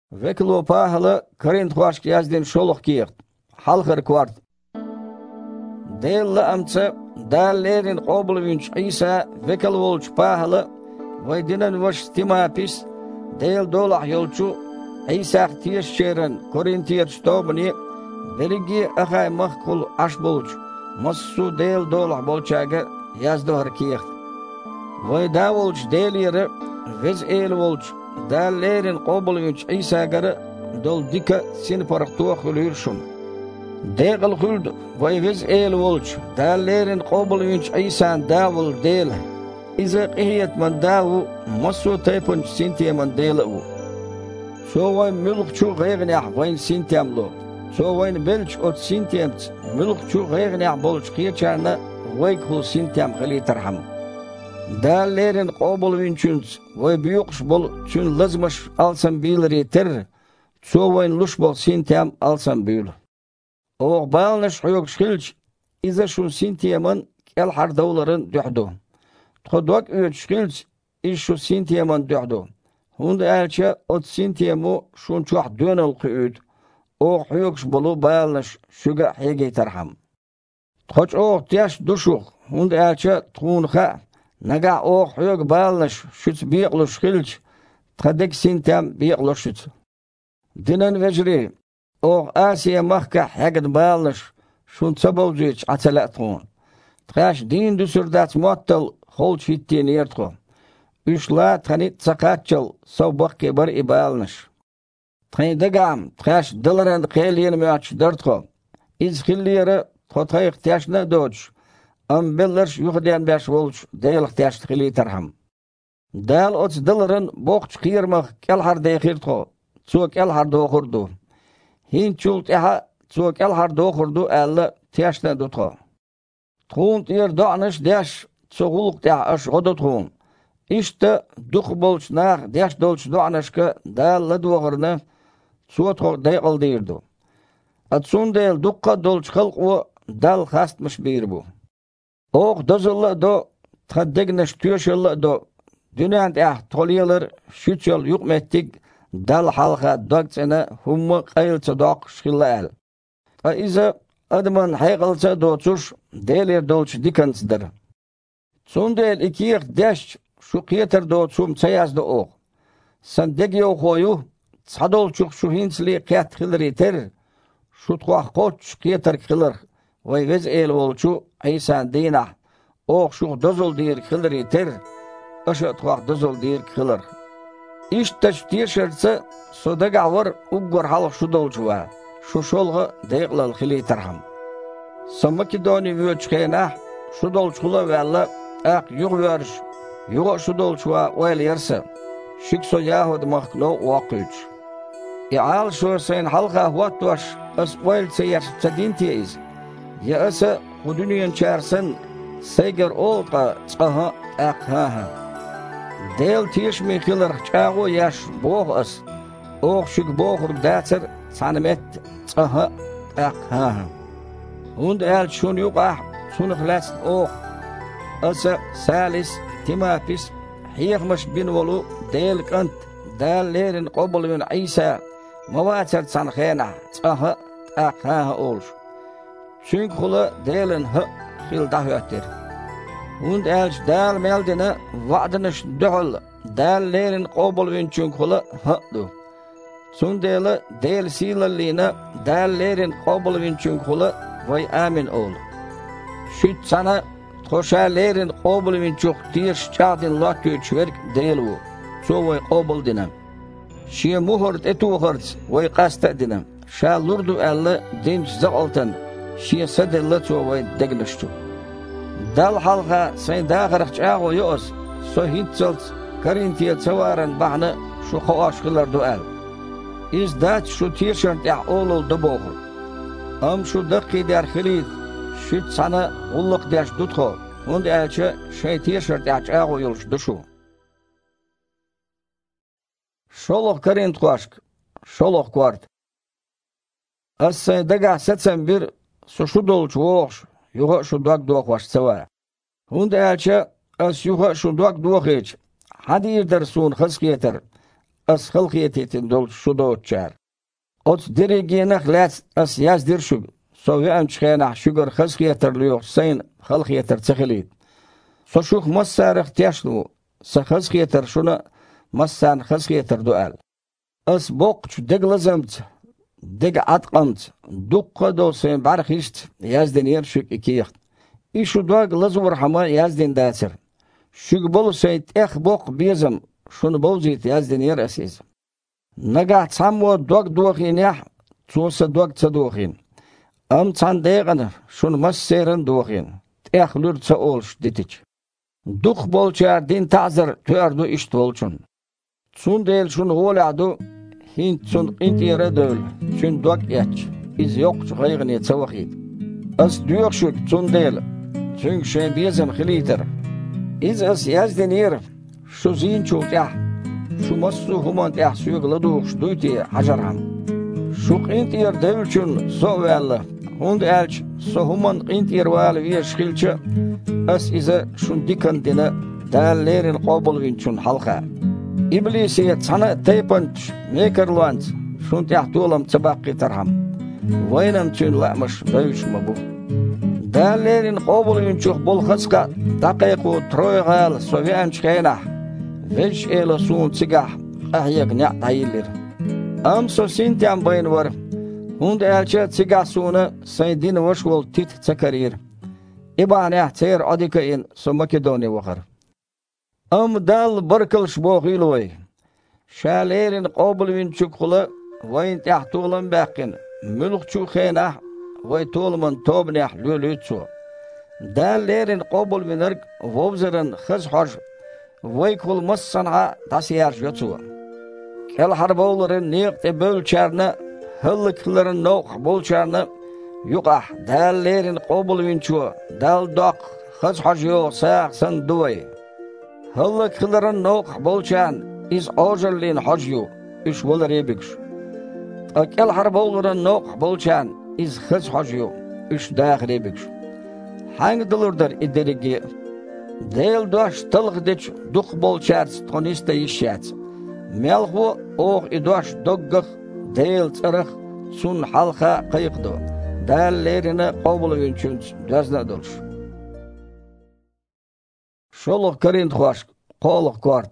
Veklo pahalı Korint hoşk yazdın şoluk giyiq. Halkır kvart. Değerli amca dallerin qobulunç İsa vekil olç pahalı ve dinen vaş timapis değerli dolah yolçu İsa tiyişçerin Korintiyat stobuni verigi akay mahkul aş bolç massu değerli dolah bolçaga yazdı harkiyiq. Ve da olç değerli vez el olç dallerin qobulunç İsa garı dol dika sin paraktuğa hülürşüm. Değil hüld ve vez el olç dallerin qobulunç İsa'nın davul değil. İza qihiyet man davu masu taypunç sintiyaman değil u. Sovay mülkçu gaygnah vayn sintiyamlu. Sovayn belç ot sintiyamç mülkçu gaygnah bolç qiyaçarna vaykul sintiyam xali tarham. Dallerin qobulunçunç ve büyükş bol çün lazmış alsam bilir yeter. Sovayn luş bol sintiyam alsam bilir. O balnış huyuk şilç iza şun sintiyaman kel hardavların dühdu. Todok üç şilç iş şu sintiyaman dühdu. Hunda elçe ot sintiyamu şun çok dönel qüyd. O huyuk bolu balnış şuga hege tarham. Toç o tiyaş duşuq. Hunda elçe tuğunqa naga o huyuk balnış şüç biqlu şilç. Tadek sintiyam biqlu şüç. Dinen vecri o Asiya mahka hagd balnış şun sabavcıç atalatğun. Tğaş din düsürdat muattal holç hittiyen yertğu. Üçla tanit sakatçıl savbaqke bar ibalnış. Tğaydagam tğaş dılaren qeyliyen müaç dörtğu. İzxilliyeri totayıq tiyaşna doç. Ambellerş yuhdiyan baş volç deyliq tiyaş tqili tarham. Dal oç dılaren boqç qiyirmaq kel harda yqirtğu. Çuq el harda oqurdu. Hinçult eha çuq el harda oqurdu elle tiyaşna dutğu. Tğunt yer dağnış deş çuğuluq deş aş odutğun. İşte duq bolç nağ deş dolç dağnışka dağlı doğırını çuğutğu deyqıl deyirdu. Atsun deyil duqqa dolç xalq o dal xastmış bir bu. Oq dozullu do taddegneş tüyeşillu do dünyanın toliyalar şüç yol yuqmettik dal halqa dağçana hummu qayılça doq şkilla el. İza adamın hayqılça doçuş deyler dolç dikansıdır. Son deyil ikiyiq deş şu qiyeter doçum çayazdı oq. San degi oqoyu sadolçuq şu hinsli qiyat qilır yeter. Şu tuaq qoç qiyeter qilır. Ve vez el olçu İsa dinah. Oq şu dozul deyir qilır yeter. Aşı tuaq dozul deyir qilır. İşte tiyşertse sodaga var uggur halq şu dolçuva. Şu şolga deyqlal xili tarham. Makedoni vöçkena şu dolçula valla aq yuq veriş. Yuq şu dolçuva vel yerse. Şikso yahud mahklo waqüç. İal şu sen halqa vatvaş as vel seyer tadintiyiz. Ya asa huduniyen çarsan seger olqa çaha aqha. Del tiş mi xilir çağı yaş boğ as. Oq şük boğur dağçır sanmet çaha aqha. Und el şun yuq ah sunuqlas oq. Asa salis timapis hiyaqmış bin volu del qant dallerin qobulun İsa mavaçar sanxena çaha aqha olş. Çünkü kula delin xil dahvettir. Und elç dal meldine vaadınış duhul dallerin qobulun çünkü kula hıdu. Sundele del silallina dallerin qobulun çünkü kula vay amin ol. Şüt sana toşalerin qobulun çok tiş çadin latü çverk del u. So vay qobul dinem. Şiye muhurt etu hurt vay qasta dinem. Şa lurdu elle dinç zaqaltan. Şiye sadella so vay degniştu. Dal halqa sen dağırıq çağı yoz. So hitzalt Korintiyat savaran bahne şu xaşqılar dual. İz dat şu tişört ya olul da boğur. Am şu daqi der xilid. Şüt sana ulluq deş dutxo. Und elçe şey tişört ya çağı yolş duşu. Şoluq Korint qoşq. Şoluq kvart. As daga setsen bir şu dolç voğş. Yuğa şu dağ doğaş seva. Hunda elçe as yuğa şu dağ doğaç. Hadi irder sun xız yeter. as halqiyetin dol şu doçar. Ot dirigenek lats as yazdir şu. Sovi amçxena şugar xasqiyeterliyor sayın halqiyeter tsxilit. So şux masarix tiashlu. Sa xasqiyeter şuna masan xasqiyeter dual. As boqç deglazamts deg atqamts duqqa dolsen barxist yazden yer şuk ikiyq. İşu dag lazur hama yazden datsir. Şug bol sayt ex boq bezam şunu bozit yazden yer asiz. Naga sammo dog doqinah çosa dog tsadoqin. Am çandayğana şunu masserin doqin. Ex lurtsa olş ditiç. Duq bolçar din tazir tördu iş bolçun. Çun del şunu oladu hint çun intiyere döl. Çün dog eç. İz yok çayğını tsavaqit. As duyuq şuk çun del. Çün şen bezam xiliter. İz as yazden yer şu zin çok ya. Şu massu human ya suyugla duş duyti hajaram. Şu intiyer devçün sovelli. Hund elç so human intiyer wal vi şilçe. As ize şun dikan dine dallerin qabul vinçün halqa. İblisi sana taypant mekerlant şun tahtulam tabaqi tarham. Vaynam çün la'mış dövüşme bu. Dallerin qabul vinçün bol xasqa daqiqu troygal sovian çkayna. Veç ele sun tsigah ahyag ne tayillir. Am so sintiam bayn var. Hund elçe tsigah sunu saydin vaşwol tit tsakarir. İbane tser adikain so Makedoniya vakar. Am dal barkılş boğiloy. Şalerin qabul vinçukula vayn tahtulan baqin. Mülkçu khena vay tolman tobnah lülütsu. Dallerin qabul vinark vovzaran khaz haj vay kul massana tasiyar yotsu. Kel harbowların niqte bölçarna hıllıkların noq bolçarna yuqah dallerin qabul vinçu dal doq khaz hajyo saqsan duy. Hıllıkların noq bolçan iz ojerlin hajyo iş volar ebikş. Kel harbowların noq bolçan iz khaz hajyo iş dağır ebikş. Hangi dılırdır iderigi Del doş tılg deç duq bolçarts tonista işyats. Melhu oğ idoş doggıq del tsırıq sun halqa qayıqdı. Dallerini qabul vinçün dözne doluş. Şoluq karint xoş, qoluq kort.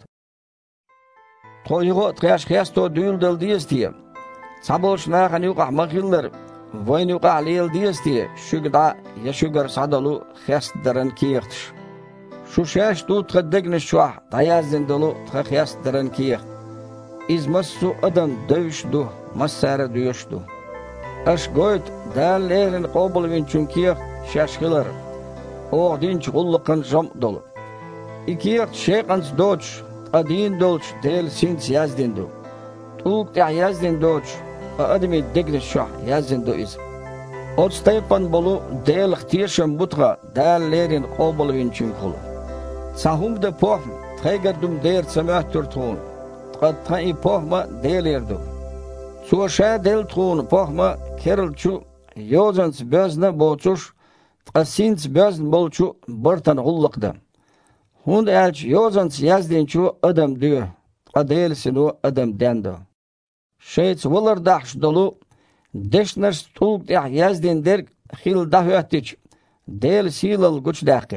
Toyğu tqaş xesto düldül diyestiye. Sabolş naqan yuqah maqillar. Vayn yuqah leel diyestiye. Şugda yaşugar sadalu xestdaren kiyiqtış. Şu şaş tut xaddegni şuah dayazın dolu txaxyas deren kiyiq. İzmassu adam dövüşdü, massara duyuşdu. Aş goyt dallerin qabul vinçün kiyiq şaşqılar. Oğ dinç gullıqın jom dolu. İkiyiq şeyqans doç, adin dolç del sins yazdindu. Tuq tah yazdin doç, admi degni şuah yazdindu iz. Otstaypan bolu del xtiyşem butqa dallerin qabul vinçün kulu. Sahum de poh, tregerdum der samahtur tun. Qad tai pohma delerdu. Suaşa del tun pohma kerelçu yozans bezne bolçuş, qasins bezn bolçu bartan gullıqda. Hund elç yozans yazdinçu adam diyor. Qadelsinu adam dendo. Şeyts volar dahş dolu deşners tulq yazdin der xil dahötiç. Del silal güç daqir.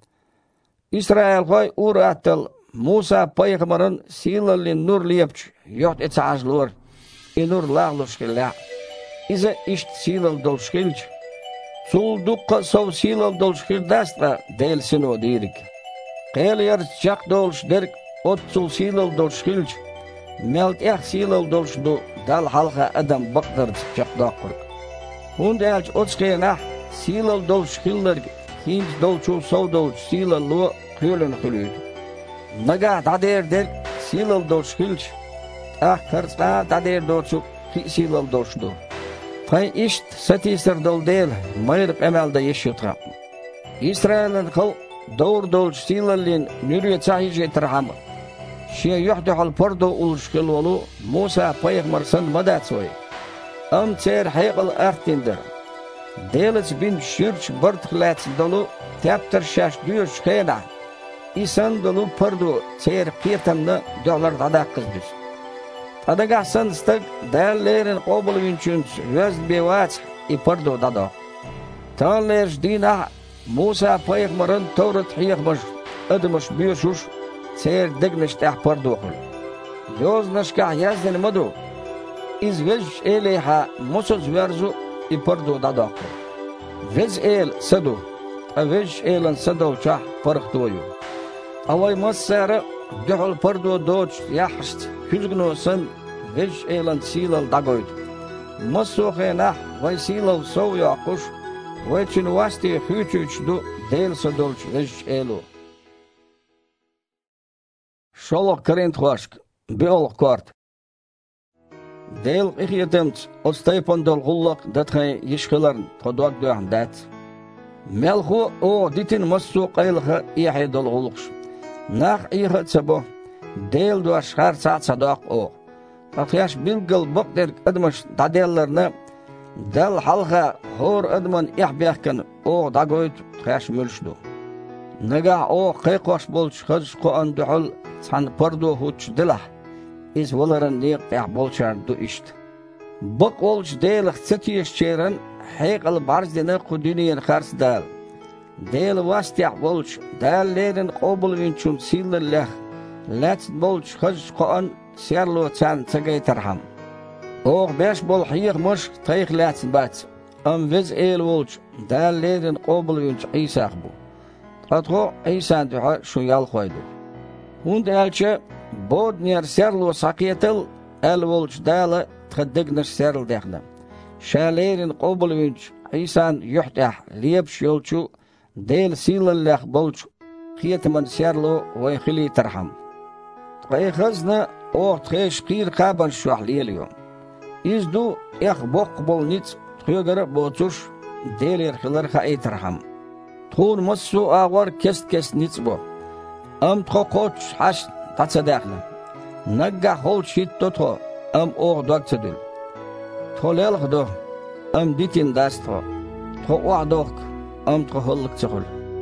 İsrail qoy uratal Musa peygamberin silalin nur liyapç yot etsazlur. Nur lağluşkila. İze işt silal dolşkilç. Sul duqqa sov silal dolşkil dastra delsin o dirik. Qel yer çaq dolş derk ot sul silal dolşkilç. Melt ex silal dolşdu dal halqa adam baqdır çaq daqır. Hund elç otskena silal dolşkillar Hint dolçu sov dolç silal lu qülün qülüd. Naga dader der silal dolşkilç. Kırsa dader dolçu silal dolşdu. Fay işt satisir dol del mayırıp emelde yeşyutra. İsrail'in kıl doğur dolç silalin nürüye çahic etirhamı. Şiye yuhdihal pordo ulşkil olu Musa peygambersin madatsoy. Am çer hayqıl artindir. Delis bin şürç bartıqlats dolu teptir şaş düş xeyna. İsan dolu pordo çer qiyatamna dağlar dada qızdız. Adagah sanstag değerlerin qobul vinçüns vözd bevaç ipardo dada. Tanlerş dina Musa peygamberin Tevrat hiyakmış admış büyüşüş ser degniş tahpardo qul. Yoznashka yazdin madu iz vej eleha musuz verzu ipardo dada. Vej el sadu vej elan sadu çah farqtoyu. Avay masara duhul pardo doç yahst hüzgno san vej elan silal dagoyd. Masukhena vay silal sov yaqush vay çin vasti hüçüçdu del sadolç vej elo. Şolok karent hoşk beol kort. Del ikhyetemt ostaypon dol gullak dathay yishqilarn todak duan dat. Melhu o ditin masu qaylha ihay dol gulqsh. Nach iha tsabo del do ashar saat sadak o. Tatyash bilgal baqder admash dadellarna dal halqa hor adman ihbahkan o dagoyt tash mulshdu. Naga o qayqosh bolch khaz qoan duhul san pardo huch dilah. Is walaran niq tah bolchar du isht. Baq olch del xtiyesh cheren hayqal barzdena quduniyen khars dal. Del wastih bolch dal leden qobul vinchun sillallah. Lats bolch khaz qoan serlo chan tsagaytarham. Og besh bol hiyq mush tayq lats bat. Am viz el bolch dal leden qobul vinch isaq bu. Atro isan duha shu yal qoydu. Hund elche bodner serlo saqiyatil el bolch dala tqaddignish serl dexna. Shalerin qobul vinch isan yuhtah lieb shulchu del silallah bolch qiyatman serlo way khili tarham. Qaykhazna o tqish qir qaban shuhliyelyo. Izdu yakh boq bolnits tqyogara botush deler khilar khaitarham. Tun masu awar kes nitsbo. Am tqoqoch hash tatsadaqla. Nagga hol shit totho am og daqtadil. Tolel khdo am ditin dastho. Tqoqdok am tqhollik tqul.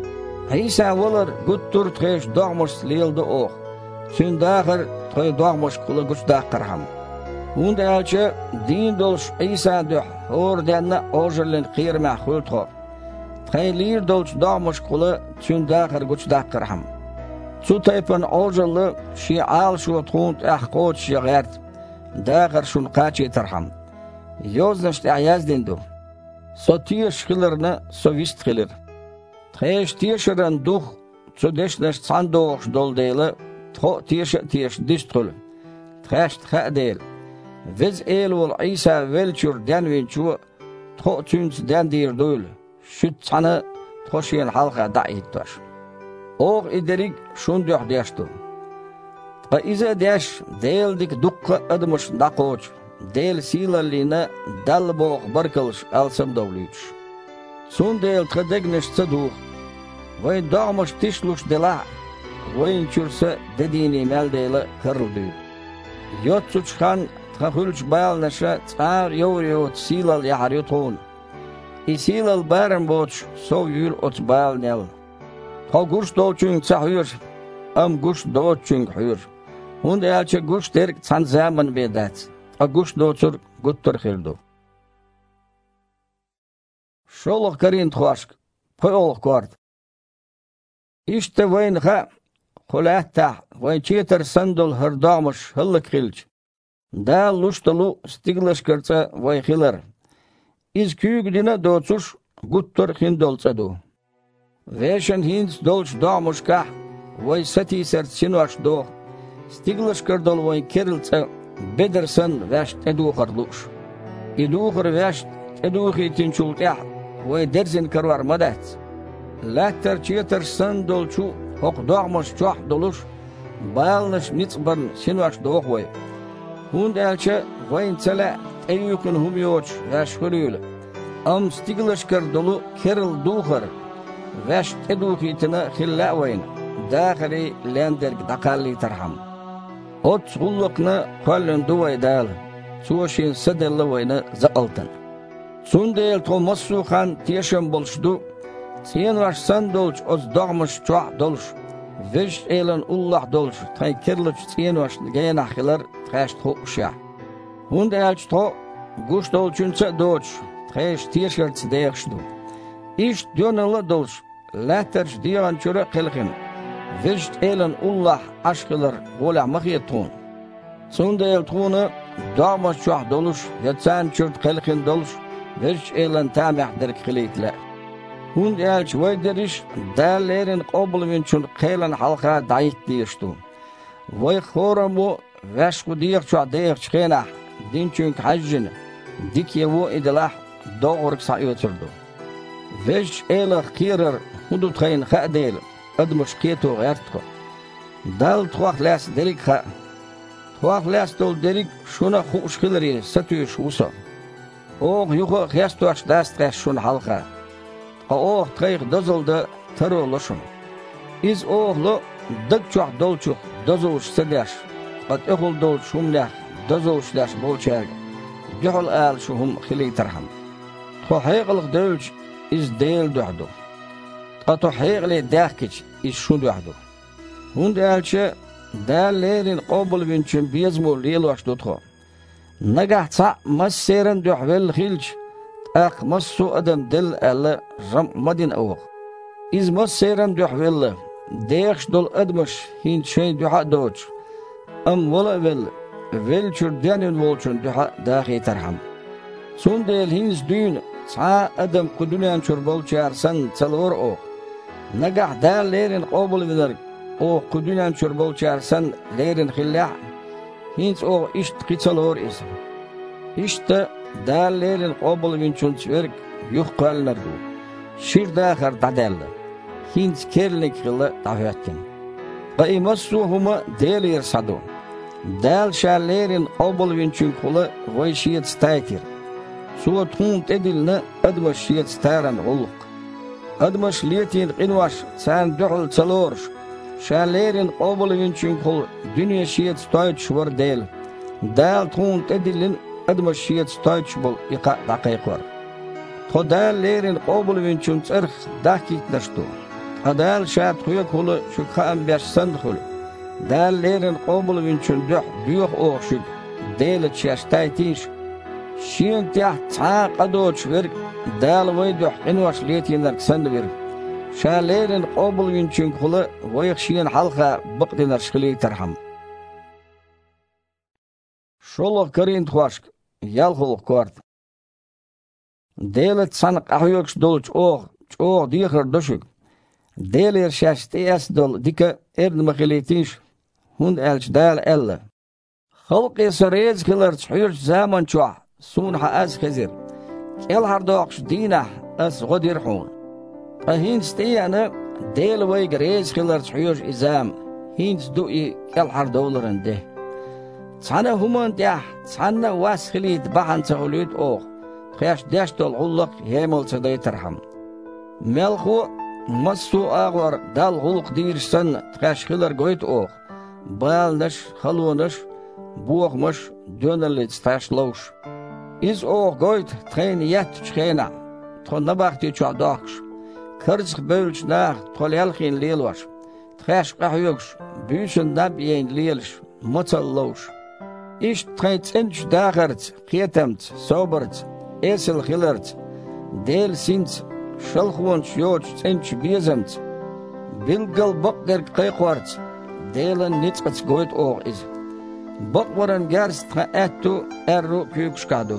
Haysa walar guttur tqish dogmus leelde og. Sündagher tqoy dogmus qula gusdaqarham. Hund elche din dolsh Isa de ordenna ojerlen qirma khultho. Tqaylir dolsh dogmus qula sündagher gusdaqarham. Zutaypan ojerle shi al shu tqont ahqot shigert. Dagher shun qachi tarham. Yoznasht ayazdindu. Sotish khillerna sovist khiller. Tqesh tisheran duh zudeshnash sandoch doldele tqo tish distul. Tqesh tqadel. Viz elul Isa velchur danvinchu tqo tüns dandir dul. Şüt sana tqoşyen halqa da'ittosh. Og iderig şunduh deshtu. Qa iza desh deldik duqqa admush daqoch. Del silalina dalboq barkalish alsam dovluch. Sundel tqadegnish tsaduh. Vay dağmush tishlush dela. Vayn chursa dedini meldele qirldu. Yotsuchkhan tqahulch balnasha tsar yovriot silal yahrutun. Isilal barn boch so yul ot balnel. Tqagush dolchun tsahur am gush dolchun hur. Hund elche gush derk tsan zaman bedat. Agush dotsur guttur khildu. Şolok karin tqashk. Poyol quart. İşte vayn kha qulatta vayn cheter sandol hardamish hillik khilch. Da lushtulu stiglash kartsa vay khilar. Iz kügdina dotsush guttur khindoltsadu. Veshan hins dolch damushka vay sati sert sinwash do. Stiglash kardol vay keriltsa bedersan vasht edu kharlush. Edu khar vasht edu khitin chultah vay derzin karwar madat. Latter cheter sandolchu hoq dogmush choh dolush balnish nitsbarn sinwash doq vay. Hund elche vayn tsala eyukun humyoch vashkhulul. Am stiglashkar dolu keril dukhar vash edukitina khilla vayn. Dakhli lenderg daqalli tarham. Ot gulluqna qallun duway dal. Suoshin sadalla vayna zaqaltan. Sundel tomassu khan tiesham bolshdu. Sen vash sandolch os dogmush choh dolsh. Vish elan ullah dolsh. Tay kerluch sen vash gayna khilar träst hochschach. Und als to gustol chunsa doch, träst tierschert derstu. Ist dönala dolsch, lätters diran chura qilqin. Wischt elen ullah aşkılar ola mağiyetun. Sonda el tunu damas çuah doluş, yatsan çürt qilqin doluş, wischt elen tamah dirk qilitle. Hund elç vayderiş, dağlerin qobluvin çun qelan halqa dayit diyiştu. Vay xoramu veşku diyik çuah diyik çqenah, dinçünk hajjin, dikyevu idilah doğurk sayıtırdu. Wischt elach kirer hudut qayn qadel. أدمش كيتو غيرتو دال توخ لاس دريك خا توخ لاس دول دريك شونا خوش خلري ستوش وصا اوغ يوخو خيستوش داس تريش شون حلقا اوغ تريخ دزل دا ترو لشم إز اوغ لو دكچوخ دولچوخ دزوش سداش قد اخل دول شومناخ دزوش داش بولچاق جحل آل شوهم خلي ترحم تو حيقلق دولچ إز ديل دعدو قطو حيغلي داخكش إشون وحدو. هند ألشة داليرين قبل بنشن بيزمو ليلوش دوتخو. نجح صع مسيرن دوحول خيلش أخ مسو أدم دل ألا رم مدين أوغ. إز مسيرن دوحول ديخش دول أدمش هين شين دوحا دوش. ولا ويلشر دانين وولشن دوحا داخي ترحم. سون ديل هينز دين صع أدم قدونيان شربول شارسن تلور أوغ. نجح دال ليرن قبل بدرك أو قدونا نشربو شارسن ليرن خلاع هينز أو إشت قتلور إس إشت دال ليرن قبل من شنسورك يخقل نردو شير داخر تعدل هينز كيرلك خلا تعهتن قيمسو هما دال يرصدو دال شال ليرن قبل من شنخلا ويشيت ستايتر سوى تون تدلنا أدمش شيت ستارن غلق أدمش ليتين قنواش سان دحل تلورش شاليرين قبل ينشين كل دنيا شيت ستايت شور ديل دال تون تدلين أدمش شيت ستايت شبل يقع دقيق ور خدال ليرين قبل ينشين ترخ داكيت نشتو أدال شات خويا كل شكا أم بيش سندخل دال ليرين قبل ينشين دح بيوخ أوخ شك ديل تشاشتايتيش شين تحت تعاق أدوش ورق دال ويدوح قنواش ليتين نرك سندبر شاليرين قبل ينشين خلا ويخشين حلقة بقدي نرشخلي ترحم شولغ كرين تخواشك يالخلق كورت ديلت سانق أحيوكش دولش أوغ ديخر دوشك ديلير شاش تياس دول ديكا إرد مخليتينش هند ألش دال ألا خلقي سريز كلر تحيرش زامن شوح سونح أز خزير كيل هردوخش دينه أس غدير حون هينز تيانا ديل ويق ريز خلر تحيرش إزام هينز دوئي كيل هردولرن ده تسانا همان ده تسانا واس خليت بحن تغليت أوغ تخيش داش دول غلق يامل صداي ترحم ملخو مسو آغور دال غلق دير سن تخيش خلر قويت أوغ بالنش خلونش بوغمش دوناليت ستاش لوش إز أوغ قويت تخين يات تشخينا تخون نباختي تشوع داخش كرزخ بولش ناخ تخول يالخين ليلوش تخيش قحيوكش بيشن نبيين ليلش مطل لوش إيش تخين تنش داخرت قيتمت صوبرت إيسل خلرت ديل سينت شلخونش يوش تنش بيزمت بلقل بقدر قيقورت ديلن نتقت قويت أوغ إز بقورن جارس تخاتو أرو كيوكشكادو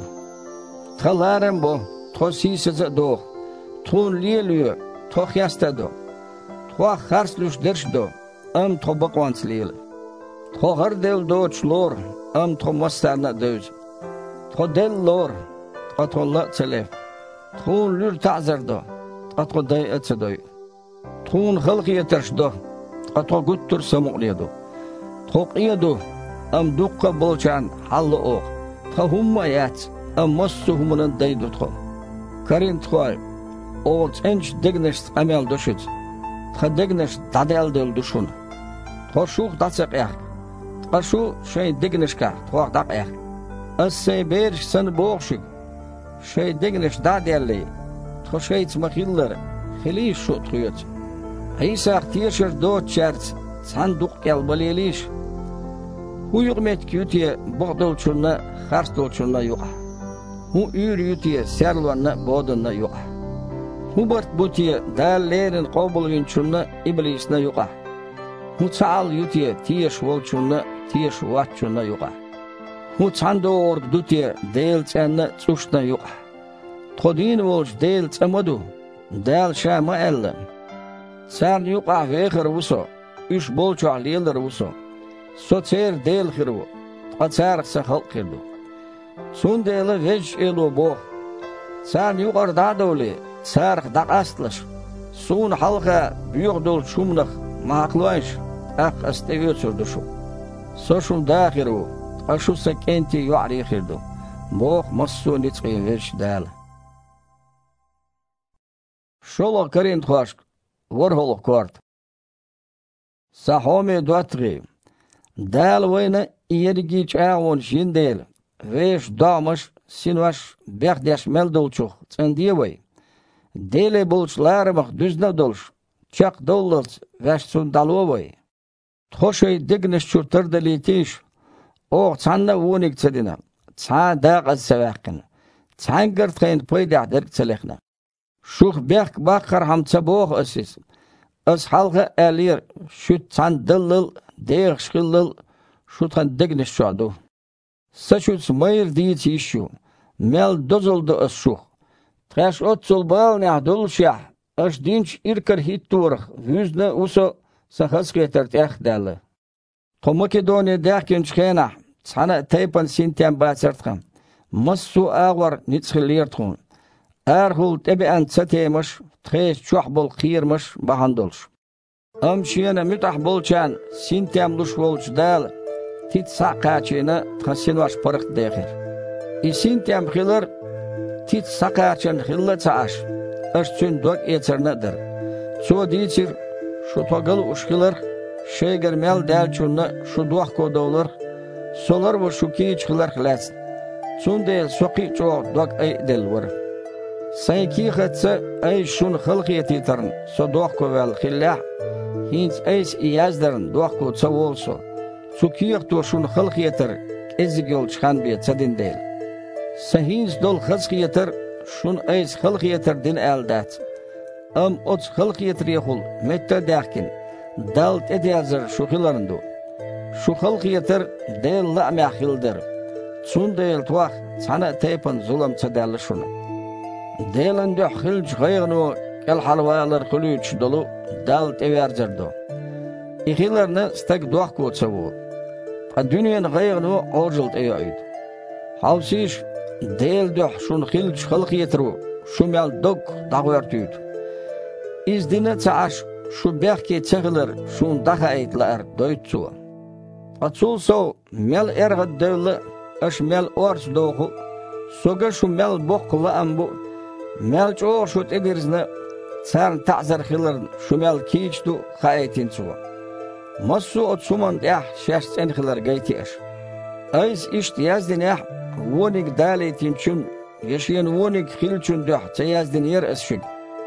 تخلارن بو تو سيسز دو تون ليليو تو خياستدو تو خرسلوش درشدو تو بقوانس ليل تو غردل دو چلور تو مسترنا دوز تو دل لور تو لا تلف تون لور تعزردو تو داي اتسدوي تون خلقي يترشدو تو قطر سمقليدو تو قيدو دقة بولشان حل أوغ تهم يات مصهم من دايدو تخو كارين تخوي أو تنش دغنش عمل دوشت تخدغنش دادل دل دوشون تخشوخ داتسق يا تخشو شي دغنش كا تخوخ داق يا السيبيرش سن بوخشك شي دغنش دادل تخشي تمخيلر خليش شو تخيت هيسا اختيشر دوت شرط صندوق البليليش Hu yugmet kütiye boğdolçunna harstolçunna yuqa. Hu ür yütiye serluanna bodunna yuqa. Hu bart butiye dallerin qobulgunçunna iblisna yuqa. Hu çal yütiye tiyeş volçunna tiyeş vatçunna yuqa. Hu çando org dutiye del çenna çuşna yuqa. Todin volç del çamadu del şama elle. Sen yuqa veğir vuso, üç bolçu aliyler vuso. Socer del khirvo, atsar sakhal khirdo. Sun dele vej elo bo. Sen yuqarda dole, sarx daqastlash. Sun halqa büyüqdol şumnaq maqlayş, aq asteviyo çurduşu. Soşun da khirvo, aşu sakenti yuari khirdo. Bo massu nitqi vej dal. Şolo karint xoşq, vorhol kort. Sahome duatri. Dal wayna iyergi çağon jindel. Veş damış sinvaş berdeş meldolçuk tsendiye way. Dele bolçlarmak düzne dolş. Çak dollars veş sundalo way. Toşoy digniş çurtırdı litiş. O çanna wonik çedina. Ça daqaz sevaqin. Çangırtqayn payda derk selexna. Şuh berk bakar hamça boğ asis. As halqa alir şut çandılıl değişkillil şutan digniş şadu. Saçuts mayır diyet işu. Mel dozuldu as şuh. Traş otsul bal ne dulşah. As dinç irkar hitturq. Yüzne uso sahas getert ehdali. To Makedoniya daqin çkena. Sana taypan sinten basartqam. Massu ağvar nitsxilirtqun. Erhul tebean çatemiş. Txeş çuhbol qiyirmiş bahandolş. Amşiyana mütah bolçan sintem luş bolç dal. Tit saqaçina txasinvaş parıq dexir. Sintem xilir tit saqaçın xilla çaaş. Aşçın dok eçernadır. Ço diyçir şu togal uşqilir şeyger mel dalçunna şu duaq kodolur. Solar bu şu kiçqilir xilas. Çundel soqi ço dok ay delwar. Sayki xatsa ay şun xilqiyeti tarn. So duaq kovel xillah. Hins eis iyazdarın duaq ko çavolso. Sukiyaq to şun xilqiyetir. Ezig yol çıxan bir çadin değil. Sahins dol xilqiyetir. Şun eis xilqiyetir din eldat. Ot xilqiyetir yexul. Mette daqkin. Dalt ediyazır şu xilarındu. Şu xilqiyetir del la'mah xildir. Çun del tuaq sana taypan zulam çadallı şunu. Delin de xilç qayğını el halvalar xilüç dolu dalt evercerdo. İxilarını stak duaq koçavu. Dünyanın qayğını orjult eyoydu. Havsiş del de şun xilç xilqiyetiru. Şu mel dok dağvertüydü. İzdine çaaş şu berke çağılır şun daha eytler doytsu. Atsulso mel ergad dövle aş mel ors doğu. Soga şu mel bokla ambu. Mel çoğu şut edirizne sarn ta'zar xilirn şu mel kiçdu xaytin su. Massu otsuman deh şersen xilir gaytiş. Ayz işt yazdinah wonik daletin çün yaşayan wonik xilçün deh yazdin yer esşig.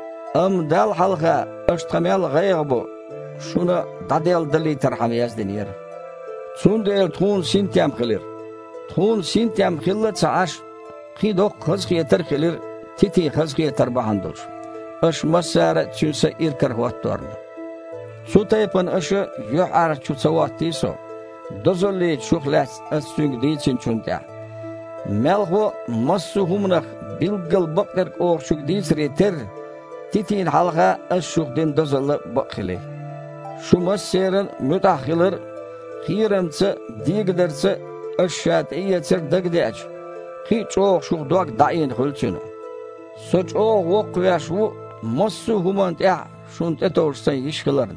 Am dal halqa ashtamel gaybu şuna dadel dali tarham yazdin yer. Sundel tun sintem xilir. Tun sintem xilla çaaş qidok xizqiyetir xilir. Titi xizqiyetir bahandur. Aş masara çünse irkar huattorna. Su taypan aşı yuhar çutsawattiso. Dozolli çuxlas asüng diyçin çünta. Melhu massu humnaq bilgal bakırk oğşuk diyçretir. Titin halqa aşşuqdin dozolli bakili. Şu masserin mütahilir xiramtsı digdirtsı aşşat iyetir dagdaç. Hiç oğşuk dog dayin xulçunu. Soç oğ voq ve şu massu humant ya şunt etorsan işqilarını.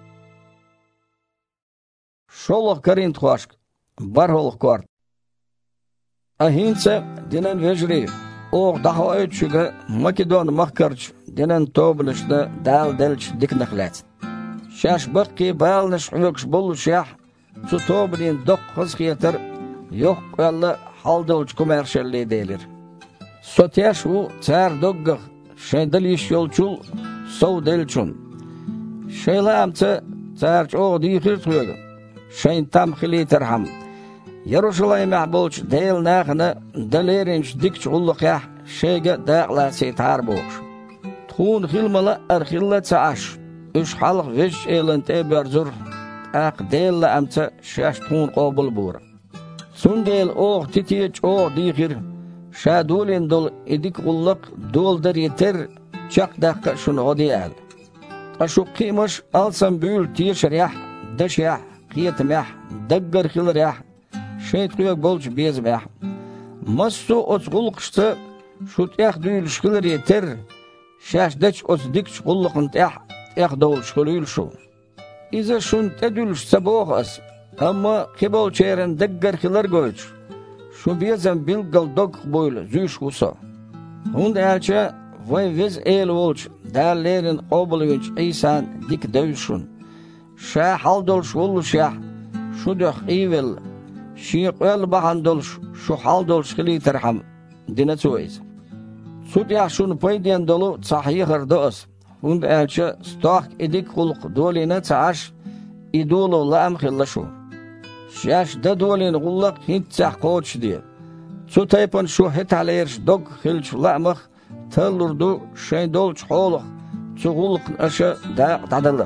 Şoloq karint xoşq, barholoq kort. Ahinsa dinen vejri, oğ daha ötşüge Makedon mahkarç dinen toblışda dal delç diknaqlat. Şaş bakki balnış vökş bolu şah, su toblin dok xizqiyetir, yoq qalla haldolç komerşelli deylir. Sotiyaş u çar doggaq, şeydil iş yolçul, sov delçun. Şeyla amca çarç oğ diyxir tuyudu. Şeyin tam xili terham. Yeruşalayim bolç değil nağını dalerinç dikç ulluqya şeyge dağlası tar boğuş. Tuğun hilmalı arxilla çaaş. Üç halıq veç elente berzur. Aq değil amca şaş tuğun qobul bur. Sun değil oğ titiyeç oğ dihir. Şadulin dol edik ulluq doldur yeter. Çak dakika şunu o diyal. Aşu qiymış alsam büyül tiyşir yah. Dış yah. Qiyetim yah. Daggar hilir yah. Şeyt kuyak bolç bezim yah. Massu oçgul qıştı. Şut yah düyülüşkilir yeter. Şaş daç oç dikç qulluqın yah. Yah doğuluşkuluyul şu. İze şun tedülüşse boğaz. Ama kibol çeyrен daggar hilir goyç. Şu bezem bilgal dog boylu züş husa. Hund elçe vay vez el olç. Dağlerin qobuluyunç İsan dik dövüşün. Şah haldolş olluş yah. Şu dök ivel. Şiq öl bahandolş. Şu haldolş hiliterham. Dine çoğuz. Sud yah şunu paydiyen dolu sahihir doğuz. Hund elçe stok edik kulq doline çaaş. İdolu laam hillaşu. Şaş da dolin gullaq hint çah qoç diye. Su taypan şu hetalayırş dog hilç laamıq. Tallurdu şey dolç xoğluq. Çuğuluq aşı da dadılır.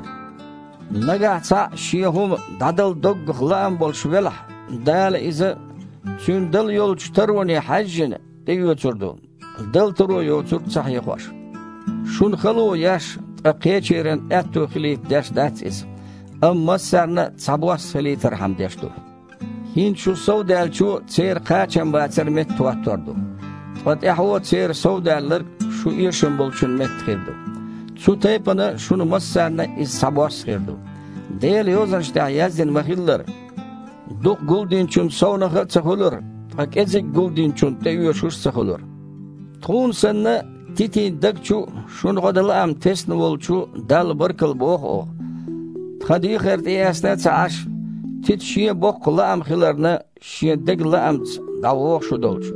Nagahsa şiyahum dadıl dog laam bolş velah. Dağlı izi sün dıl yolç tarvani hajjini deyi ötürdü. Dıl turu yotur sahih hoş. Şun xalu yaş aqeçeren ettu xilit daş datsiz. Amma sarna sabwas xiliter ham deştu. Hin şu savdalçu çer qaçan baçır met tuattordu. Fatihwa çer savdallar şu işin bolçun met xirdi. Su taypana şunu masarna iz sabwas xirdi. Deyl yozanşta yazdin mahillar. Duk guldin çun savnağı çakılır. Akezik guldin çun teyyoşuş çakılır. Tuğun sanna titi dakçu şun qadalam tesni bolçu dal barkıl boğ o. Hadi xerti yasna çaaş. Tit şiye boqlam xilarna şiye deglam davoq şu dolçu.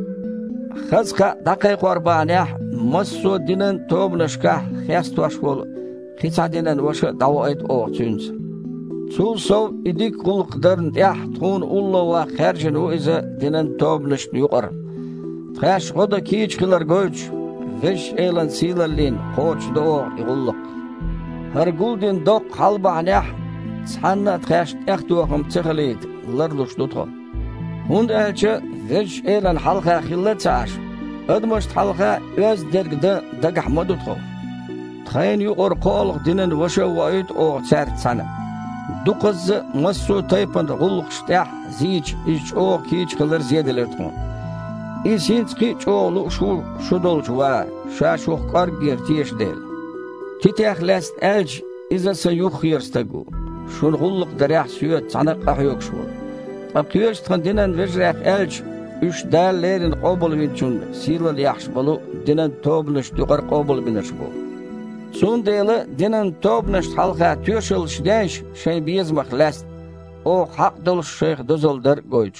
Xazqa daqay qurbanah masso dinen tobnashka xestwaş bol. Qitsadinen waşa davoit o tüns. Sul sov idik qulqdarn yah tun ulla wa xerjin o iza dinen tobnash yuqar. Xash qoda kiç xilar goç. Vish elan silalin qoç do iqulluq. Her guldin doq halbanah Sanna txash yaxtuaqam txalit lardush dutqa. Hund elçe vish elan halqa xilla çaaş. Admash halqa öz dergde dagahma dutqa. Txayn yuqor qolq dinen washa wait o çart sana. Duqaz masu taypan qulq shtah zich ich o kiç qilar ziyadeler txon. İsinski çoğlu şu dolçu va şaşuq qar gertiyeş del. Titexlas elç izasa yuxyerstagu. Şun qulluq darah süyet sanaq aqyoq şu. Aqyoş txandinan vejraq elç üç dallerin qobul vinçun silal yaxş bolu dinan tobnuş duqar qobul biniş bu. Sun deyli dinan tobnuş halqa tüşül şdeş şey bezmaq las. O haq doluş şeyh dozolдар goyç.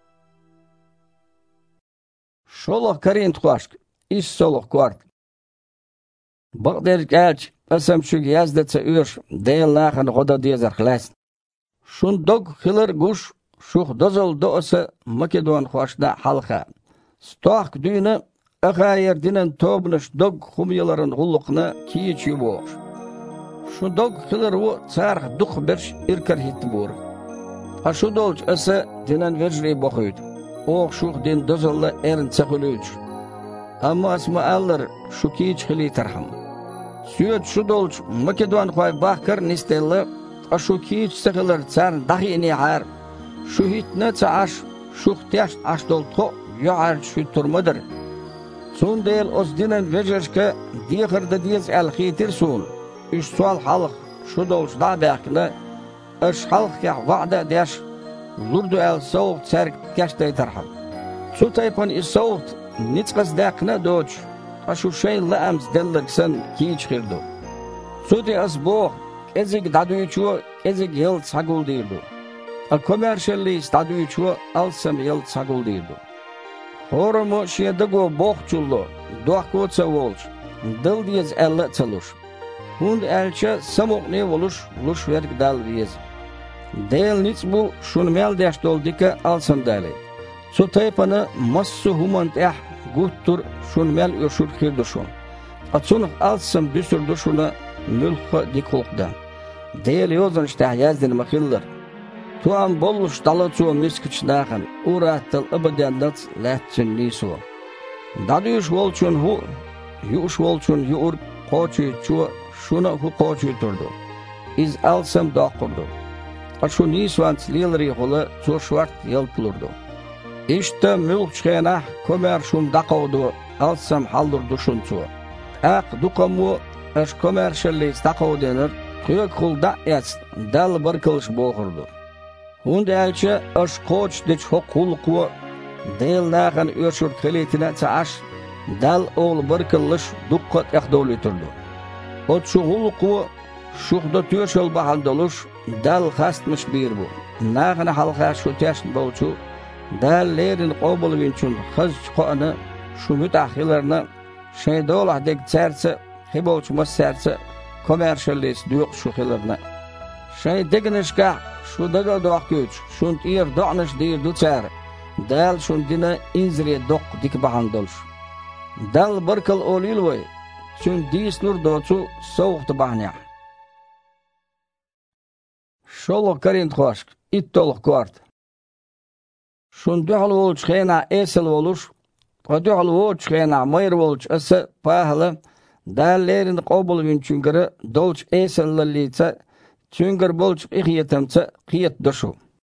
Şoloq karin txaşk is soloq kvart. Baqder elç asam şu yazdatsa üş deyil laxan qoda dezar xlas. Şun dog xilar guş şuq dozol dosa Makedon xoşda halqa. Stoq düyünü aqayir dinen tobnuş dog xumyaların qulluqna kiyiç yuboq. Şu dog xilar o çarx duq birş irkar hit bur. Aşu dolç asa dinen verjri boquydu. Oq şuq din dozolla erin çaqılüç. Amma asma allar şu kiyiç xili tarham. Süyet şu dolç Makedon xoy baxkar nistella aşu kiyiç saqılar çar dahini har. Şu hitne çaaş şu xtiyaş aşdol to yuar şu turmadır. Sun deyil os dinen vejerşke diyxirda diyiz el xitir sun. Üç sual halq şu dolç da baxkla aş halq ya va'da deş lurdu el soğuk çark geçtey tarham. Su taypan is soğuk nitsqas daqna doç. Aşu şey laams dellerksen kiyiç xirdu. Su de as boğ ezik daduyçu ezik yıl sagul dirdu. A commercially staduyçu alsam yıl sagul dirdu. Horomu şiyadago boğçullu doqkoça volç. Dıl diyez elle çaluş. Hund elçe samok ne oluş luş verk dal viyez. Del nic bu şun mel deş doldika alsın dali. Su taypanı massu humant guttur şun mel öşür kirduşun. Atsunuq alsın büsürdüşuna mülkü dikulqda. Del yozun işte yazdin makillar. Tuan bolluş dalı tuğ miskiç nağın. Urattal abadandat lätsin nisu. Dadıyuş volçun hu. Yuş volçun yuur qoçu çu. Şuna hu qoçu turdu. İz alsam daqurdu. Şu nisvant lilri hulu çu şvart yalpulurdu. İşte mülk çıkana kömer şun daqavdu. Alsam haldurdu şun çu. Duqamu aş komerşallis daqav denir. Kıyık hulda et. Dal bir kılış boğurdu. Hund elçe aş qoç deç hokuluqu. Del nağın öşür kılitine çaaş. Dal oğul bir kılış duqqat eqdoli turdu. Ot şu huluqu şuqda tüyöşöl bahandoluş. Dal xastmış bir bu. Nağın halqa şu teşn bolçu. Dal lerin qobul vinçun xız çıqanı şu mütahilarını şeydolah dek çerse hibolçumaz serse komerşallis duyuq şu xilarını. Şey degnişka şu daga doq güç, şunt ir doqniş dir duçar. Dal şun dine inzire doq dik bahandoluş. Dal barkal olilvoy, şun dislur doçu soğuqtu bahnya. Şoluk karint xoşk, it toluq kvart. Şun duhal olç xena esel oluş, o duhal olç xena mayr olç asa pahalı, dallerin qobul vinçüngürü dolç esellalice, çüngür bolç ihiyetemce qiyet duşu.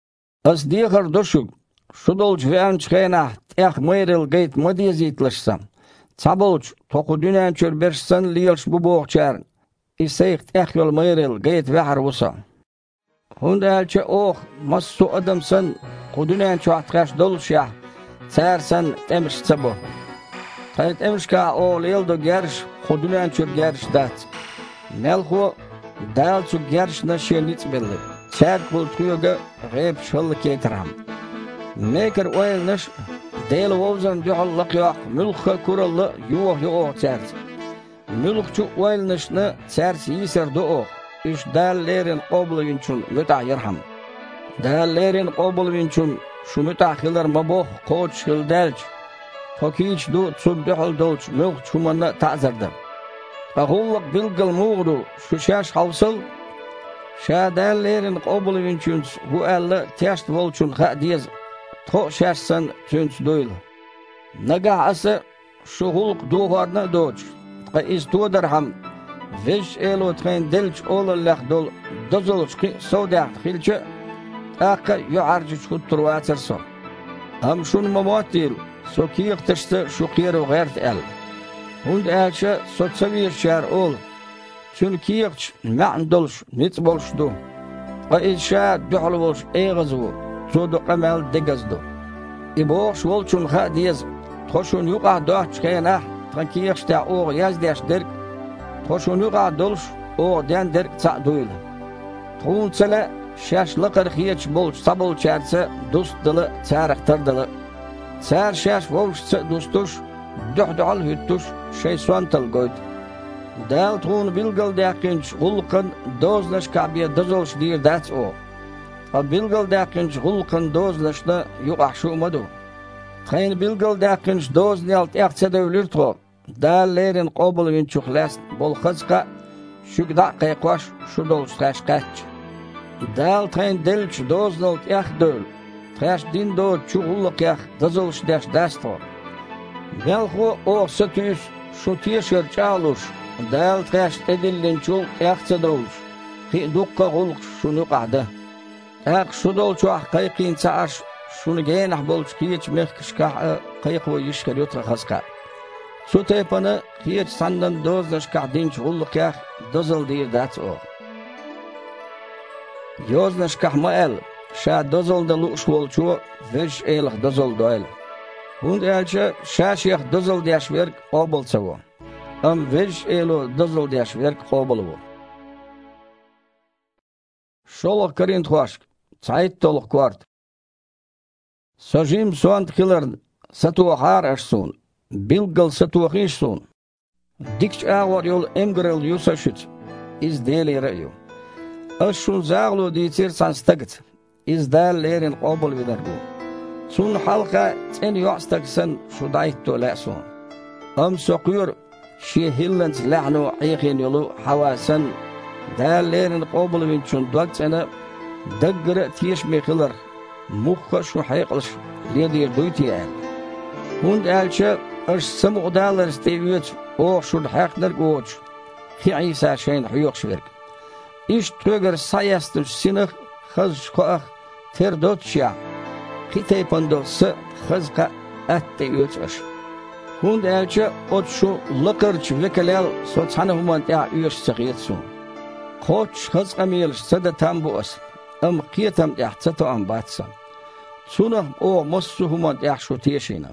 As diğer duşu, şu dolç venç xena mayril gayt madiyazitlaşsam, Sabolç toqu dünen çör berşsan liyalş bu boğçar. İseykt yol mayril gayet vahar vusa. Hund elçe massu adamsan qudünen çoğatkaş dolş ya. Sersen emişse bu. Tayt emişka o liyaldo gerş qudünen çör gerş dat. Melhu dalçu gerş naşe nit belli. Çert bul tuyuga gayb şallı ketiram. Meker oyalnaş Del wozan duhallık yok, mülkü kurallı yok çert. Mülkçü oylnışını çert yiserdi o. İş dallerin qobulu vinçun mütahirham. Dallerin qobulu vinçun şu mütahiler maboh qoç hildelç. Tokiç du tsubduhal dolç mülk çumanı ta'zirdi. Ahullık bilgil muğdu şu şaş havsıl. Şa dallerin qobulu vinçun bu elle teşt volçun qadiyaz. To şersen tünç doylu. Naga asa şu hulk duvarna doç. Iz tuadarham veş elo tren delç olallah dol dozolçki sodat xilçe aqqa yuarcı çutturwatsırso. Ham şun mamatil sokiq tıştı şu qiyru gert el. Hund elçe sotsavir şer ol. Çünkiq ma'an dolş nit bolşdu. Iz şa duhlu bolş eğazı. Çoğdu qamel degazdu. İboğ şolçun ha diyez. Toşun yuqa doç kayna. Trankiyeşte oğ yazdeş derk. Toşun yuqa dolş oğ den derk ça duylu. Tuğunçala şaşlı qırxiyeç bolç sabol çerse dust dılı çarıqtırdılı. Çar şaş bolçsa dustuş. Duhdual hüttüş şey suantal goyd. Dal tuğun bilgil daqinç gulqın dozlaş kabiye dozolş dir dats o. Bilgil daqinç gulqın dozlaşna yuq şumadu. Tayn bilgil daqinç dozni alt aqsa dövlür to. Dallerin qobul vinçuqlas bol xızqa şugda qayqoş şu dolş taşqaç. Dal tayn delç dozni alt aq döl. Taş din do çuğulluq yaq dozolş daş dasto. Belxu oqsa tüs şu tişir çaluş. Dal taş edillin çul aqsa dolş. Xi duqqa gulq şunu qada. Aq şu dolçu qayqin çaaş şunu genah bolç kiç mehkişka qayqo yişkar yotra xasqa. Şu tepana kiç sandan dozlaşka dinç gulluq yaq dozul dir dat o. Yoznashka mael şa dozul da luş bolçu veş elq dozul doyl. Hund elçe şaşyaq dozul daşverk obolsa o. Am veş elo dozul daşverk obolu. Şolaq karint xoşk. Çayt toluq kvart. Sojim soant kilar satuhar aşsun. Bilgil satuhişsun. Dikç ağvar yol emgrel yusaşıç. İz deli rayu. Aşşun zağlu diytir sanstagıt. İzdallerin qabul bidergu. Sun halka sen yoğstaksan şu daytto la'sun. Am soqyur şehillens la'nu ayqin yolu havasan dallerin qabul binçun daqsana daggara tiyeshme qılar. Muhka şu hayqılış lediye duytiya. Hund elçe aş samuqdalar steviyet o şun haqlar goç. Ki İsa şeyin huyuqşverk. İş töger sayastır sinıq xız qoaq terdotşya. Kitay pandolsa xızqa atte yöçüş. Hund elçe ot şu lıqırç vekelel soçanı humantya üyeş sıqiyetsun. Qoç xızqa meyliş sada tam bu as. Am qiyatam yaxtsato am batsan. Suna o mossu humantya şu teşina.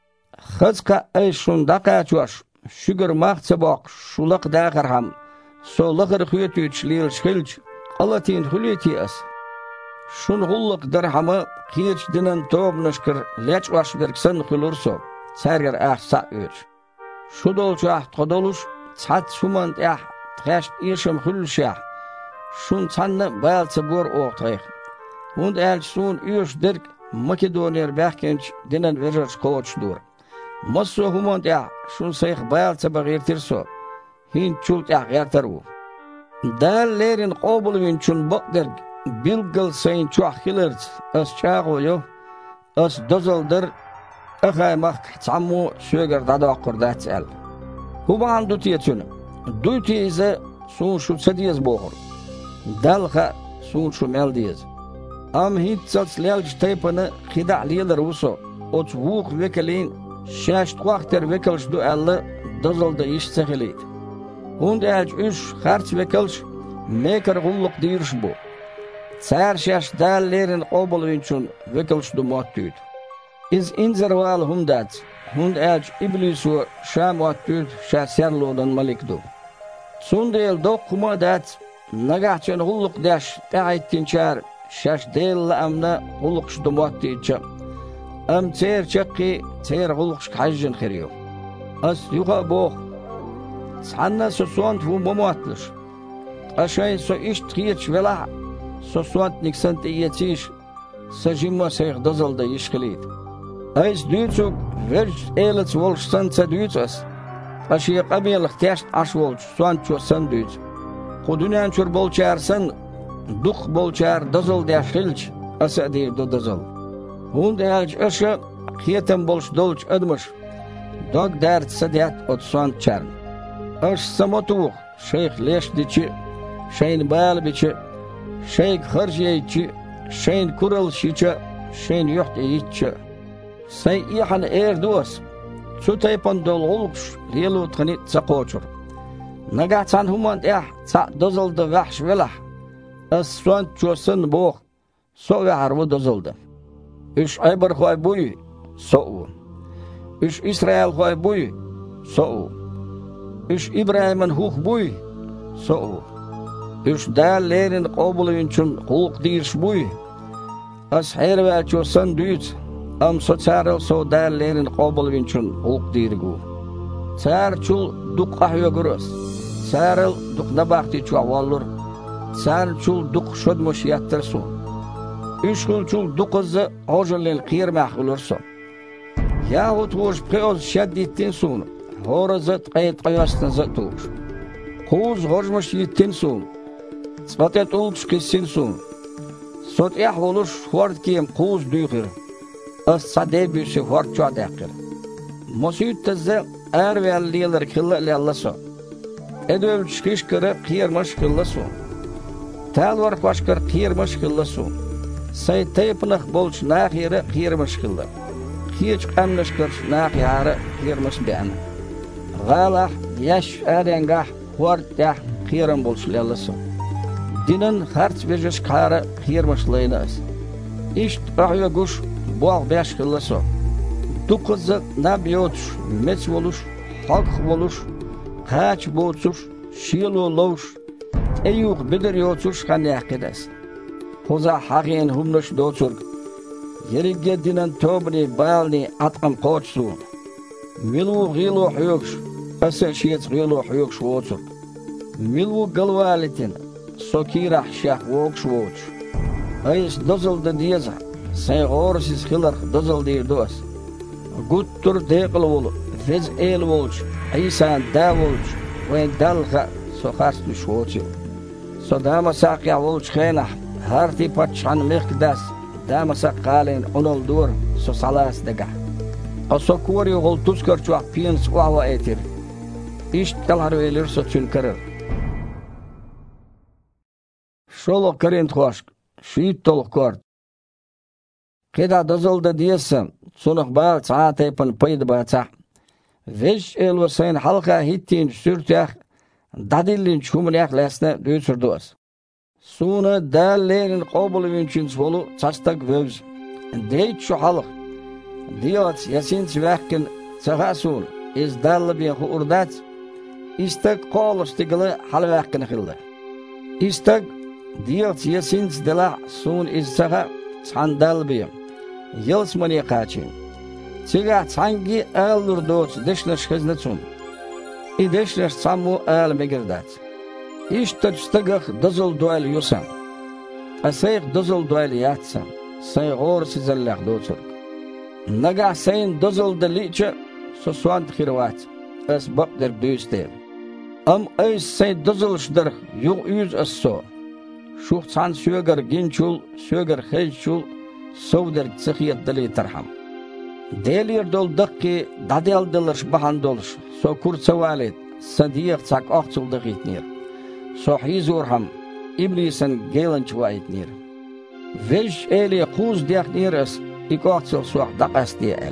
Xızqa ay şundaqa çuş. Şügür maqsa baq şulaq dağır ham. Solaqır xuyetüç lil şilç. Alatin xuleti as. Şun hulluq darhamı qiyiç dinen tobnışkır leç vaş berksen xulurso. Serger ahsa öç. Şu dolçah todoluş çat şumant yah tğaş işim xulşah. Şun çanlı balsa bor oqtayıq. Hund elç sun üyüş dirk Makedoniyer bähkenç dinen verjörç koç dur. Masso humant yah şun sayıq balsa bağırtirso. Hin çult yah yartaru. Dallerin qabul binçun baqdirk. Bilgil sayın çuahkilirz, as çağoyo, as dozaldır, akaymaq çammu söger dadaqır datsal. Huban dutiyetün, dutiyeze sun şu sadiyez boğur. Dalqa sun şu meldiyez. Am hitsals lelç taypanı xida'liyeler uso, ot vuq vekeleyin, şaşt quaqter vekelş duallı, dozalda iş sahiliydi. Hund elç üç xarç vekelş, mekar gulluq diyirş bu. Sær şaş dallerin qabul binçun vekelşdu mottüd. İz inzerval hundat. Hund elç iblisu şamottüd şaserlodan malikdu. Sundel dokuma dat nagahçın hulluq daş ta'ittinçar şaş del amna hulluqşdu mottüdçe. Am tser çaqi tser hulluqş hajjın xiriyo. As yuqa boq. Sanna sosont vu momotlış. Aşay so iş tqiyeç vela Sosuant niksan te yetiş, sajimma sayıq dazalda işqilit. Ayz düytsuk, verç eylets volşsan sa düytsas. Aşıya qabiyalıq təşt aş volç, suant çosan düyts. Qudunyan çur bolçarsan, duq bolçar dazalda yaşqilç, asa deyirdo dazal. Hund elç aşı, qiyetem bolş dolç admış. Dog dert sadiyat ot suant çarn. Aş samotuq, şeyh leşdiçi, şeyin bal biçi, Şeyh xarjiyçi, şeyin kural şiça, şeyin yoht eyitçi. Say ihan erdos. Sutaypan dol olqş, lielu tqanit saqoçur. Nagahtan humant sa dozalda vahş velah. As suant çosan boq, so vaharvu dozalda. Üç aybar xoy buy, so'u. Üç İsrail xoy buy, so'u. Üç İbrahim'in huq buy, so'u. Üç dallerin qabul binçun hulq diyirş buy. As hervel çosan düyt. Am soçarel so dallerin qabul binçun hulq diyirgu. Sar çul duq ahyo gürüs. Sarel duq nabaqti çuavallur. Sar çul duq şodmuş yattırsu. Üç kul çul duqızı hojallel qiyirmaq olursu. Yahut hoş preoz şaddittin sun. Horazat qayet qayastan zatuş. Quz hojmuş yittin sun. Spatet olç kesin sun. Sot oluş hord kiyem quz düğür. As sadebüsü hord çoğdaqır. Mosuyut tazı ervelliyeler kıllı allaso. Edövç kışkırı qiyirmiş kıllaso. Talvar qaşkır qiyirmiş kıllaso. Say taypınıq bolç naqiri qiyirmiş kıllı. Qiyiç qamnışkır naqiyarı qiyirmiş beğen. Galah yaş erengah hord daq qiyirin bolç allaso. Dinin harç verjes kara qiyirmişlayınız. İşt ahya guş boğ beş kıllaso. Duqızı nabiyotş, meç oluş, halk oluş, qaç boğutuş, şiil oluş, eyuq bidir yotuş qanyaqidas. Qoza haqin humnuş doçurg. Yerige dinen tobni balni atqam qoçsu. Milu qilu huyuqş, asa şiyet qilu huyuqş oçurg. Milu galvalitin, sokirach shach wokshwoch. Eis dozelde dieza, sen orsis khilach dozelde dos. Guttur deqel wol, vez el wolch, Isa da wolch, wen dalga so khastu shwoch. So dama saqya wolch khena, harti patchan mekdas, dama saqalen onol dur, so salas daga. So kori gol tuskarchu apins wa etir. İşt kalar velir so tülkerer. Şolo karent hoş, şuyit toluk kort. Keda dozolda diyesem, sunuk bal saataypan paydı batsa. Veş elvasayn halka hittin sürtyak, dadillin çumriyak lesne dösürdüz. Suna dallerin qobulu vinçin solu çastak vövz. Deyt şu halk. Diyot yasin çivakkin çahasun, iz dallı bir urdat. İstek qolos tigli halvakkin khildi. İstek diyot yasin dila sun iz çaha çandal biyim. Yıls mani qaçin. Çiga çangi alur doç deşneş khiznatsun. İdeşneş samu al megirdat. İşte stagah dozul dual yusam. Asayq dozul dual yatsam. Say gor sizallah doçur. Naga sayin dozul daliçe so swant khirwat. As bakder düste. Am ay say dozul şdar yuq yüz asso. Şuq çan söger gençul, söger khayçul, sovder tsixiyat dali tarham. Delir dol dakki dadel dılış bahan doluş. So kur savalet sadiq çak aqçıldı gitnir. So hizurham iblisen gelanç vaitnir. Vej eli quz diaqniras ikaqçıl suaq daqas diel.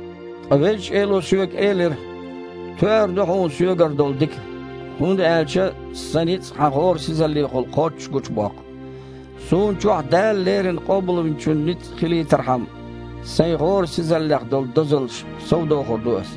Vej elo suyuk elir tör dohun suyugar doldik. Hund elçe sanit haqor sizalli qol qoç guç baq. Sun çuq dallerin qobulu üçün nit xili tarham. Saygor sizallah dol dozul savdo xordus.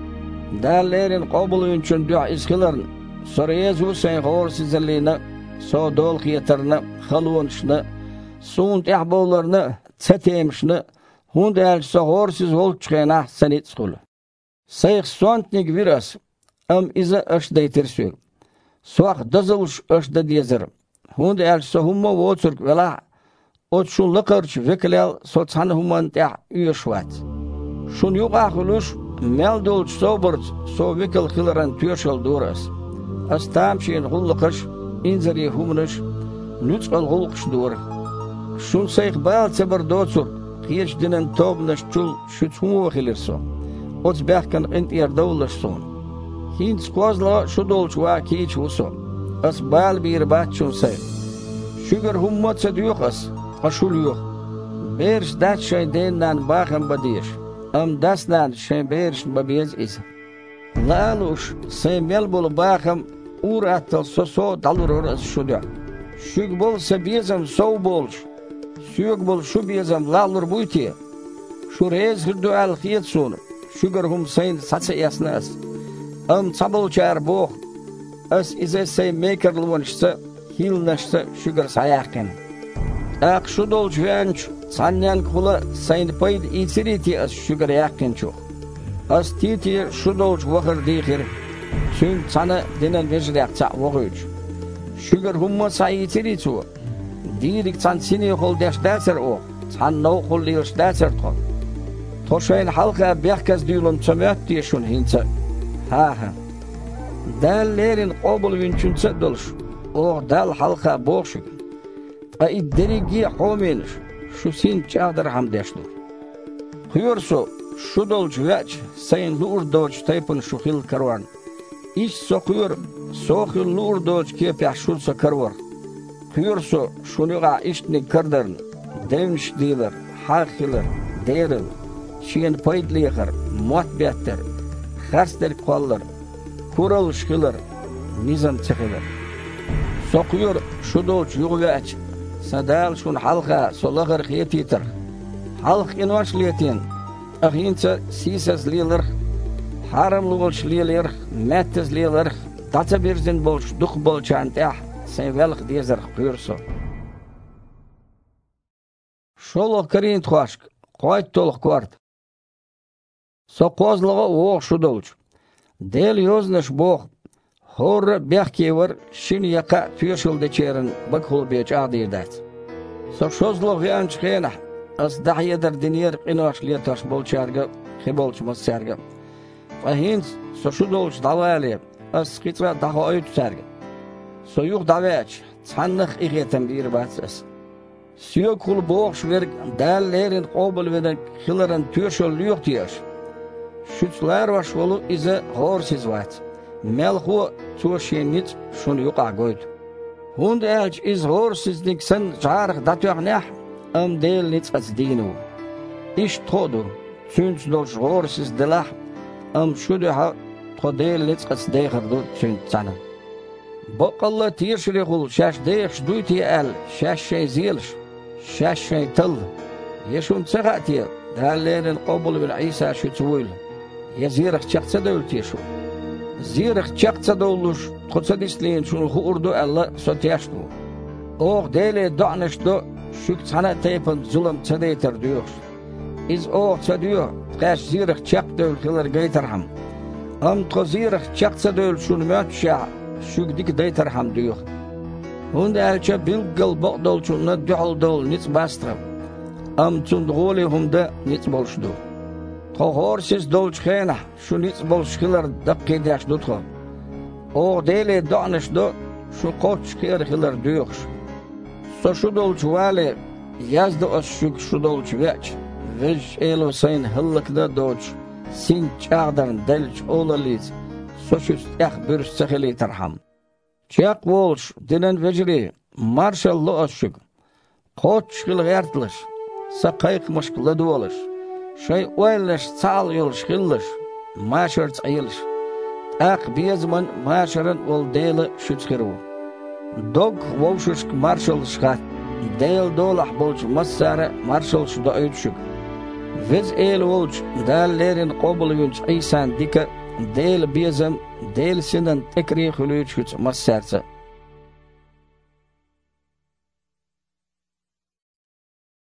Dallerin qobulu üçün dua iskilarn. Sorezu saygor sizallina so dol xiyatarna xalwonshna sun tahbolarna çatemshna hund elçe hor siz volçqena sanit skulu. Sayx sontnik viras am iza ashdaytirsül. Soaq dozulsh ashda dizer. Hund elçe humma voçurk vela Otşun lıqırç veklel soçhan human teh üyüşvat. Şun yuqaquluş meldolç soburç so vekil xilaran tüyşal duras. Astam şin hulqış inzeri humnuş nüçqal hulqış dur. Şun sayq bal çabar doçur qiyeş dinen tobnaş çul şuçmu xilirso. Oç behkan intiyer dawlaş son. Hin skozla şu dolç va kiç uso. As bal bir batçun sayq. Şüger hummatsa duyuqas. Aşul yok. Berş dat şeyden bakın badiş. Am dasnan şey berş babiyaz is. Laluş semel bol bakım uratıl so dalurur şuda. Şug bol sebiyazam so bolş. Şug bol şu biyazam lalur buyti. Şu rez hürdü al khiyet son. Şugar hum sayn satsa yasnas. Am sabol çar bo. As ize say maker lwanşsa hilnaşsa şugar sayaqın. Aq şu dolç venç sanyan kula sayn payd itiriti as şugar yaqınço. As titi şu dolç vaqır dixir. Sün sana denen vejraqça vaqıç. Şugar humma say itirito. Dirik san sini qol dəşdəsər o. San no qol dəşdəsər to. Toşayn halqa behkaz duyulun çömət diye şun hinça. Ha. Dallerin qobul vinçünçə dolş. O dal halqa boğşuk. Ay derigi homeniş şu sin çadar ham deşdur. Xyorso şu dolç veç sayın lur dolç taypın şu xil karvan. İş soqur soqul lur dolç kepya şursa karvar. Xyorso şunuğa işni kardarn devş diler haqiler deril şiyen paydliğar muatbetler xarsler qallar kural şqilar nizam çekiler. Soqur şu dolç yuğveç Sadal şun halqa solağır xiyetitir. Halq invaşliyetin. Ahinca sisas liler. Haram lugolç liler. Mettes liler. Data birzin bolş duq bolçantah. Sayvelq dezer qürso. Şoloq karin txaşk. Qoyt tolq kvart. So qozlığa oğ şu dolç. Del yoznaş boğ. Hor behkever şin yaka tüyeşul deçerin bakhul beç adirdat. So şozluq yanç xena as dahiyeder diniyer qinoşliye taş bolçarga xibolçmas serga. Fahins so şu dolç davali as qitra daha oyut serga. So yuq daveç sanıq iğetem bir batsas. Siyo kul boğş verk dallerin qobul veren xilaran tüyeşul yuq diyaş. Şüçler vaşvolu ize horsiz vat. Melhu çoşenit şunu yuqa goydu. Hund elç iz horsizlik sen jarıq datyoqnah am del nits dinu. İş todu çünç dolş horsiz dilah am şudu ha todel nits deyğirdu çünç sana. Boqalla tiyşrihul şaş deyx duyti el şaş şey zilş şaş şey tıl. Yeşun çağati dallerin qabul bil İsa şüçvul. Yazirq çaqsa dövltiyşu. Zirq çaqsa dövluş qotsa disleyin şunu hurdu Allah sotiyaşdu. Oq dele danışdu şük sana taypın zulüm çadaytır diyor. İz oq çadiyor qaş zirq çaq dövlkiler gaytarham. Am tozirq çaqsa dövl şunu mötşa şük dik daytarham diyor. Hund elçe bilgil boqdol şunu duhul dol nits bastram. Am çundğoli humda nits bolşdu. Horsiz dolçxena şu nits bolşkiler daqqedaş dutxo. O dele danışdu şu qoç qerxiler diyor. So şu dolç vale yazdı o şu dolç veç. Vej elo sayın hıllıkda dolç. Sin çağdan delç olaliz. So şu staq bir sıxili tarham. Çaq volş dinen vecri marşallı oşuk. Qoç qil gertliş. Sa qayqmış qıladı oliş. Şey oylaş sağ yolş qilliş. Maşır çayılış. Ak bizman maşırın ol deli şüçkiru. Dog volşuşk marşal şkat. Del dolah bolç masara marşal şuda ötşük. Viz el volç dallerin qobul yunç İsan dika del bizem del sinden tekri xülüç masarsa.